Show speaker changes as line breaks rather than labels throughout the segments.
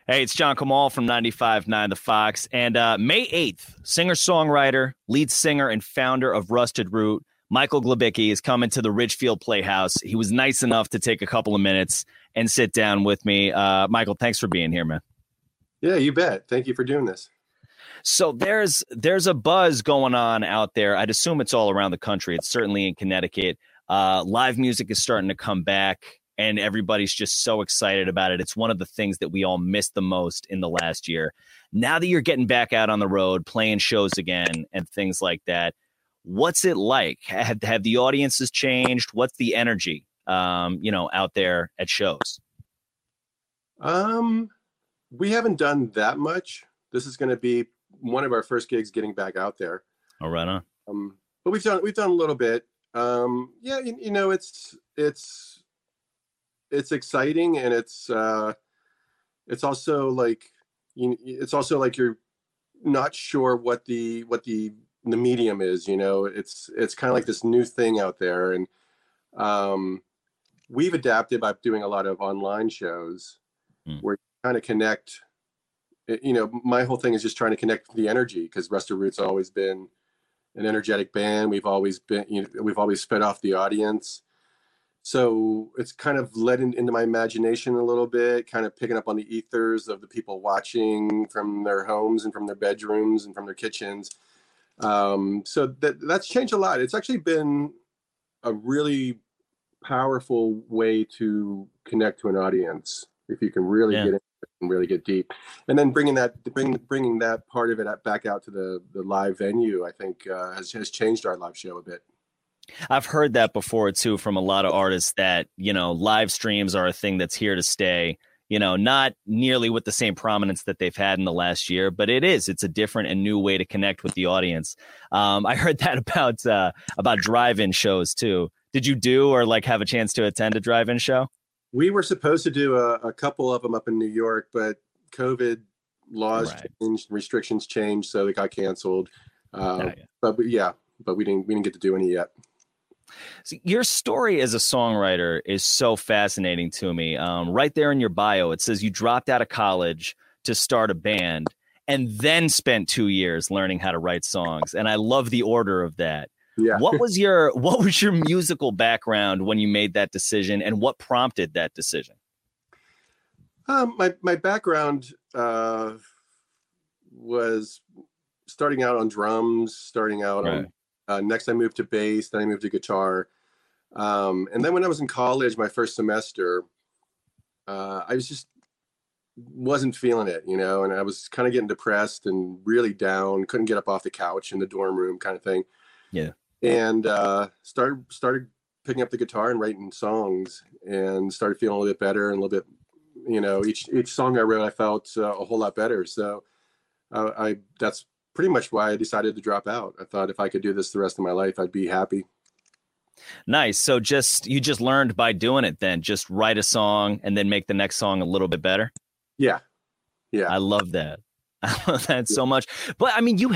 Hey, it's John Kamal from 95.9 The Fox. And May 8th, singer-songwriter, lead singer, and founder of Rusted Root, Michael Glabicki, is coming to the Ridgefield Playhouse. He was nice enough to take a couple of minutes and sit down with me. Michael, thanks for being here, man.
Yeah, you bet. Thank you for doing this.
So there's a buzz going on out there. I'd assume it's all around the country. It's certainly in Connecticut. Live music is starting to come back, and everybody's just so excited about it. It's one of the things that we all missed the most in the last year. Now that you're getting back out on the road, playing shows again and things like that, what's it like? Have the audiences changed? What's the energy, out there at shows?
We haven't done that much. This is going to be one of our first gigs getting back out there.
All right, on.
But we've done a little bit. Yeah, it's exciting, and it's also like you're not sure what the medium is. It's kind of like this new thing out there, and we've adapted by doing a lot of online shows where you kind of connect. My whole thing is just trying to connect the energy, because Rusted Root's always been an energetic band. We've always fed off the audience. So it's kind of led into my imagination a little bit, kind of picking up on the ethers of the people watching from their homes and from their bedrooms and from their kitchens. So that's changed a lot. It's actually been a really powerful way to connect to an audience, if you can really get in and really get deep. And then bringing that part of it back out to the live venue, I think has changed our live show a bit.
I've heard that before, too, from a lot of artists that, live streams are a thing that's here to stay, not nearly with the same prominence that they've had in the last year, but it's a different and new way to connect with the audience. I heard that about drive-in shows, too. Did you do or have a chance to attend a drive-in show?
We were supposed to do a couple of them up in New York, but COVID laws changed, restrictions changed, so they got canceled. But we didn't get to do any yet.
So your story as a songwriter is so fascinating to me. Right there in your bio, it says you dropped out of college to start a band and then spent 2 years learning how to write songs. And I love the order of that.
Yeah.
What was your musical background when you made that decision, and what prompted that decision?
My background was starting out on drums, starting out on next I moved to bass, then I moved to guitar. And then when I was in college, my first semester, I wasn't feeling it, and I was kind of getting depressed and really down, couldn't get up off the couch in the dorm room kind of thing.
Yeah.
And started picking up the guitar and writing songs, and started feeling a little bit better, and a little bit, each song I wrote, I felt a whole lot better. So that's pretty much why I decided to drop out. I thought if I could do this the rest of my life, I'd be happy.
Nice. So you just learned by doing it then, just write a song and then make the next song a little bit better.
Yeah.
I love that. I love that so much. But I mean, you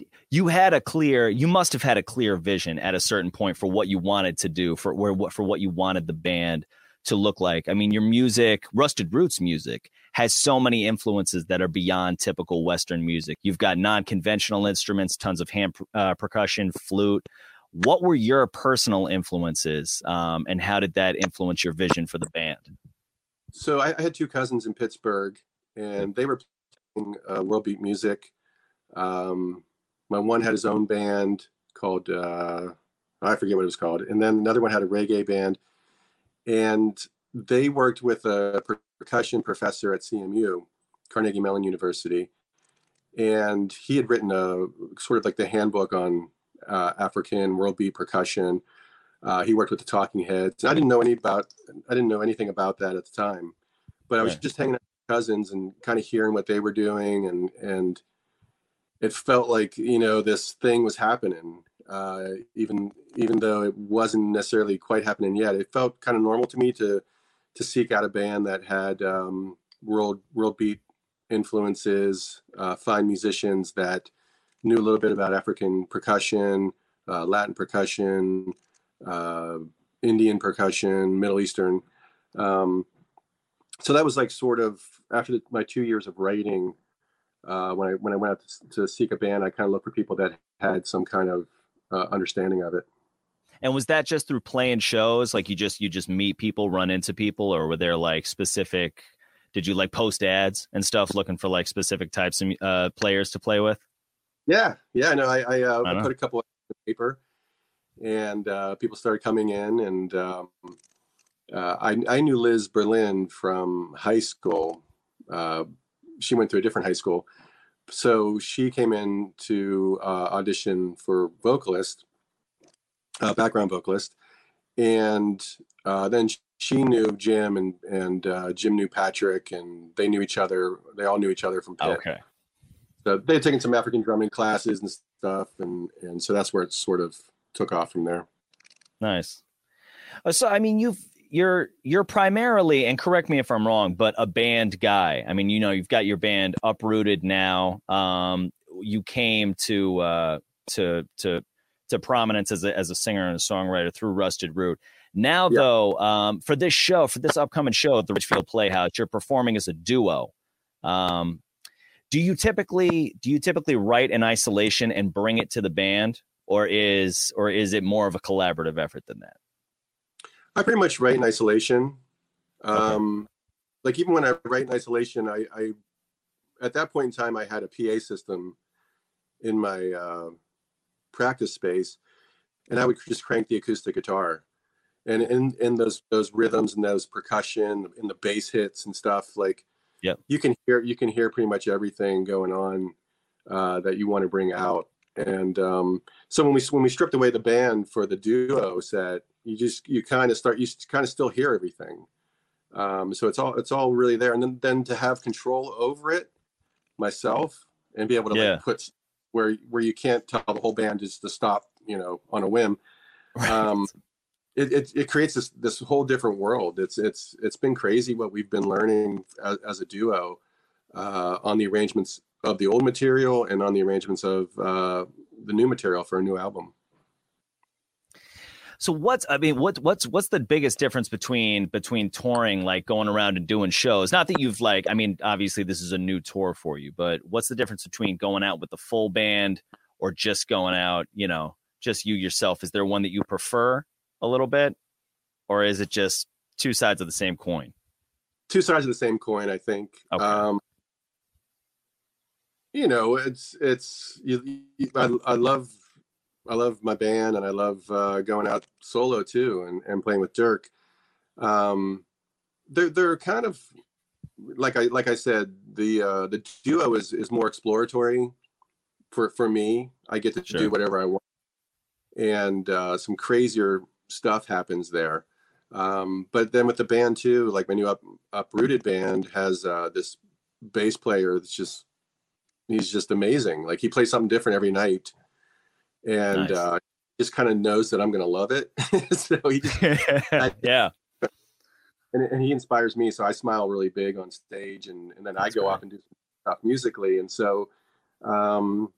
must have had a clear vision at a certain point for what you wanted to do, for what you wanted the band to look like. I mean, your music, Rusted Root's music, has so many influences that are beyond typical Western music. You've got non-conventional instruments, tons of hand percussion, flute. What were your personal influences, and how did that influence your vision for the band?
So I had two cousins in Pittsburgh, and they were playing world beat music. My one had his own band called, I forget what it was called. And then another one had a reggae band. And they worked with a percussion professor at CMU, Carnegie Mellon University. And he had written a sort of like the handbook on African world beat percussion. He worked with the Talking Heads. I didn't know anything about that at the time, but I was just hanging out with cousins and kind of hearing what they were doing, and it felt like this thing was happening. Even though it wasn't necessarily quite happening yet, it felt kind of normal to me to seek out a band that had world beat influences, find musicians that knew a little bit about African percussion, Latin percussion, Indian percussion, Middle Eastern. So that was like sort of after my 2 years of writing. When I went out to seek a band, I kind of looked for people that had some kind of understanding of it.
And was that just through playing shows? Like you just meet people, run into people, or were there like specific? Did you like post ads and stuff looking for like specific types of players to play with?
Yeah. No, I put a couple of paper, and people started coming in, and I knew Liz Berlin from high school. She went to a different high school, so she came in to audition for vocalist, background vocalist, and then she knew Jim, and Jim knew Patrick, and they knew each other. They all knew each other from Pitt.
Okay.
So they had taken some African drumming classes and stuff, and so that's where it sort of took off from there.
Nice. So I mean, you're primarily, and correct me if I'm wrong, but a band guy. I mean, you've got your band Uprooted now. You came to prominence as a singer and a songwriter through Rusted Root. Now, though, for this upcoming show at the Richfield Playhouse, you're performing as a duo. Do you typically write in isolation and bring it to the band, or is it more of a collaborative effort than that?
I pretty much write in isolation. Like even when I write in isolation, I at that point in time I had a PA system in my practice space, and I would just crank the acoustic guitar, and in those rhythms and those percussion and the bass hits and stuff, like you can hear pretty much everything going on that you want to bring out. And so when we stripped away the band for the duo set, you kind of still hear everything. So it's all really there, and then to have control over it myself and be able to like put where you can't tell the whole band just to stop, on a whim. It creates this whole different world. It's been crazy what we've been learning as a duo on the arrangements of the old material and on the arrangements of the new material for a new album.
So what's the biggest difference between touring, like going around and doing shows? Not that you've obviously this is a new tour for you, but what's the difference between going out with the full band or just going out, just you yourself? Is there one that you prefer a little bit, or is it just two sides of the same coin?
Two sides of the same coin, I think. Okay. I love my band, and I love going out solo too, and playing with Dirk. They're kind of like I said, the duo is more exploratory for me. I get to do whatever I want, and some crazier stuff happens there. But then with the band too, like my new Uprooted band has this bass player he's just amazing. Like he plays something different every night. And just kind of knows that I'm going to love it. So he just, and he inspires me. So I smile really big on stage, and then I go off and do some stuff musically. And so the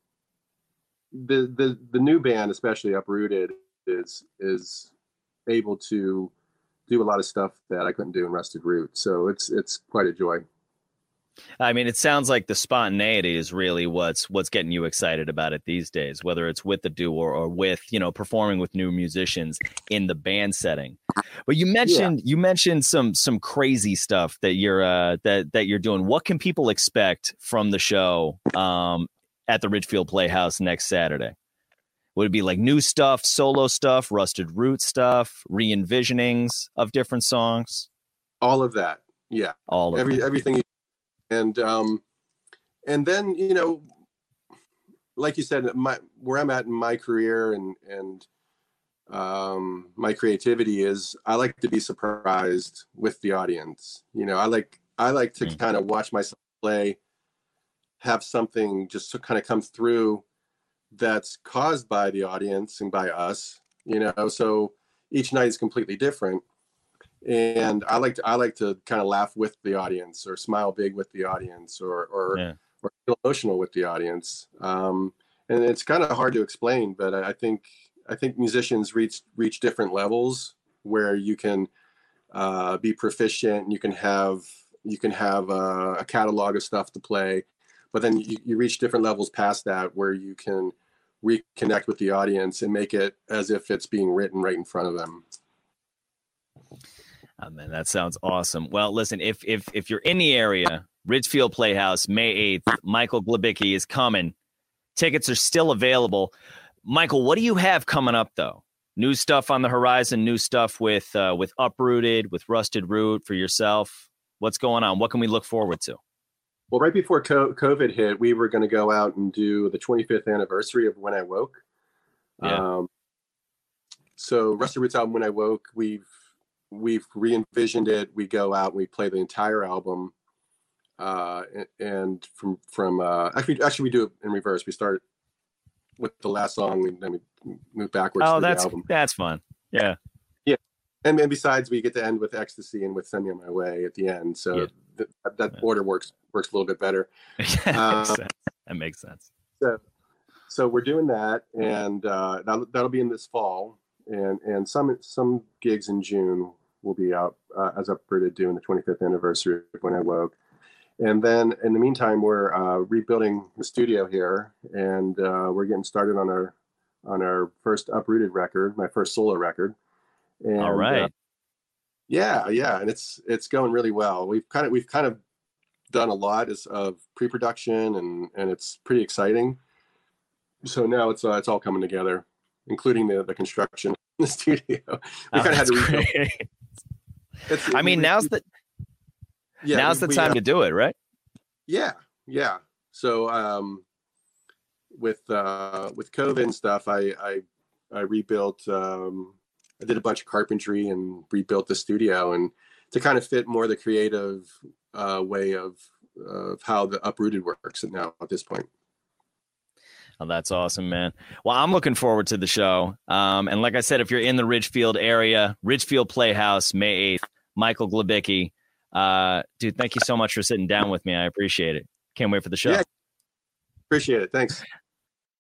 new band, especially Uprooted, is able to do a lot of stuff that I couldn't do in Rusted Root. So it's quite a joy.
I mean, it sounds like the spontaneity is really what's getting you excited about it these days, whether it's with the duo or with, performing with new musicians in the band setting. But you mentioned some crazy stuff that you're doing. What can people expect from the show at the Richfield Playhouse next Saturday? Would it be like new stuff, solo stuff, Rusted Root stuff, re-envisionings of different songs?
All of that. Yeah. Everything. And then, like you said, where I'm at in my career and my creativity is I like to be surprised with the audience. I like to kind of watch myself play, have something just to kind of come through that's caused by the audience and by us, so each night is completely different. And I like to kind of laugh with the audience, or smile big with the audience, or feel emotional with the audience. And it's kind of hard to explain, but I think musicians reach different levels where you can be proficient, and you can have You can have a catalog of stuff to play, but then you reach different levels past that where you can reconnect with the audience and make it as if it's being written right in front of them.
Oh, man, that sounds awesome. Well, listen, if you're in the area, Ridgefield Playhouse, May 8th, Michael Glebicki is coming. Tickets are still available. Michael, what do you have coming up, though? New stuff on the horizon, new stuff with Uprooted, with Rusted Root for yourself. What's going on? What can we look forward to?
Well, right before COVID hit, we were going to go out and do the 25th anniversary of When I Woke.
Yeah.
So Rusted Root's album, When I Woke, we've re-envisioned it. We go out and we play the entire album. And from actually we do it in reverse. We start with the last song, then we move backwards to the album.
That's fun. Yeah.
Yeah. And besides, we get to end with Ecstasy and with Send Me On My Way at the end. So that order works a little bit better.
That makes sense.
So we're doing that, and that'll be in this fall, and some gigs in June will be out as Uprooted doing the 25th anniversary of When I Woke. And then in the meantime, we're rebuilding the studio here, and we're getting started on our first Uprooted record, my first solo record. And,
all right.
Yeah, and it's going really well. We've kind of done a lot of pre-production, and it's pretty exciting. So now it's all coming together, including the construction in the studio. We kind of had to rebuild. Now's the time to do it, right? Yeah. So with COVID and stuff, I rebuilt. I did a bunch of carpentry and rebuilt the studio, and to kind of fit more the creative way of how the Uprooted works now at this point.
Oh, that's awesome, man. Well, I'm looking forward to the show. And like I said, if you're in the Ridgefield area, Ridgefield Playhouse, May 8th, Michael Glebicki. Dude, thank you so much for sitting down with me. I appreciate it. Can't wait for the show.
Yeah, appreciate it. Thanks.